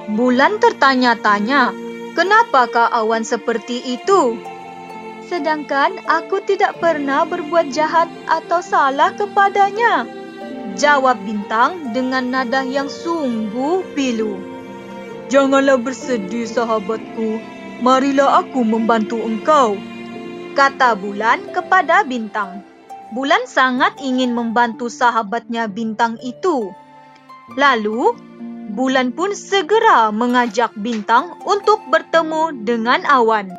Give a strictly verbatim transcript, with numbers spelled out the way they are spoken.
Bulan tertanya-tanya, "Kenapakah awan seperti itu?" "Sedangkan aku tidak pernah berbuat jahat atau salah kepadanya," jawab Bintang dengan nada yang sungguh pilu. "Janganlah bersedih, sahabatku. Marilah aku membantu engkau," kata Bulan kepada Bintang. Bulan sangat ingin membantu sahabatnya Bintang itu. Lalu, Bulan pun segera mengajak Bintang untuk bertemu dengan awan.